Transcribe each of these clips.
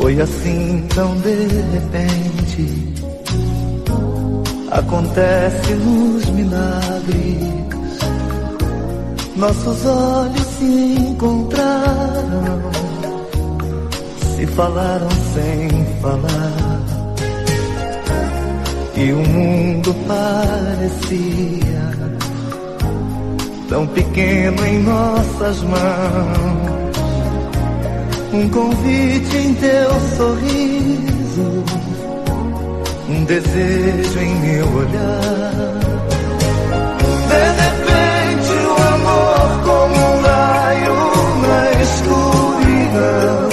Foi assim tão de repente, acontece nos milagres. Nossos olhos se encontraram, se falaram sem falar, e o mundo parecia tão pequeno em nossas mãos. Um convite em teu sorriso, um desejo em meu olhar. De repente o amor como um raio na escuridão,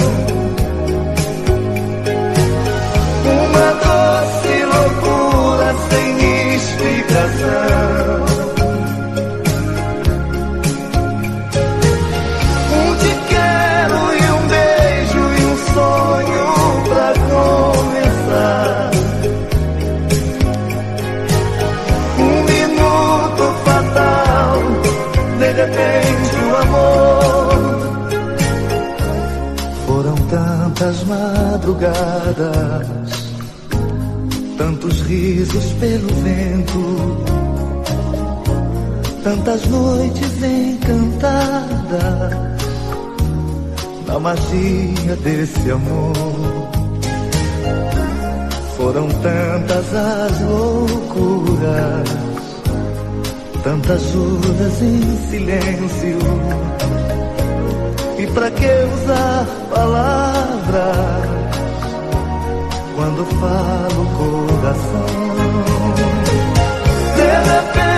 uma doce loucura sem explicação. Um te quero e um beijo e um sonho pra começar. Um minuto fatal, de repente o amor. Foram tantas madrugadas, tantos risos pelo vento, tantas noites encantadas na magia desse amor. Foram tantas as loucuras, tantas juras em silêncio. E pra que usar palavras quando falo coração? De repente